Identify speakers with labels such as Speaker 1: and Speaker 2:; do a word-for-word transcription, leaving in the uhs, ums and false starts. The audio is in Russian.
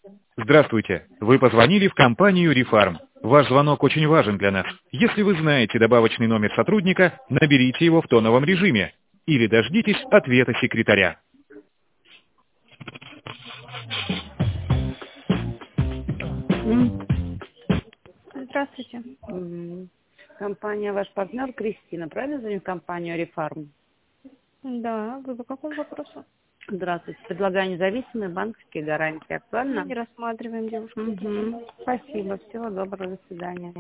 Speaker 1: Здравствуйте. Вы позвонили в компанию Рефарм. Ваш звонок очень важен для нас. Если вы знаете добавочный номер сотрудника, наберите его в тоновом режиме или дождитесь ответа секретаря.
Speaker 2: М,
Speaker 3: Здравствуйте.
Speaker 2: м. Компания ваш партнер Кристина, правильно звоню в компанию Рефарм?
Speaker 3: Да, вы по какому вопросу?
Speaker 2: Здравствуйте. Предлагаю независимые банковские гарантии.
Speaker 3: Мы
Speaker 2: Актуально?
Speaker 3: не рассматриваем девушку.
Speaker 2: Мгм. Спасибо. Всего доброго. До свидания.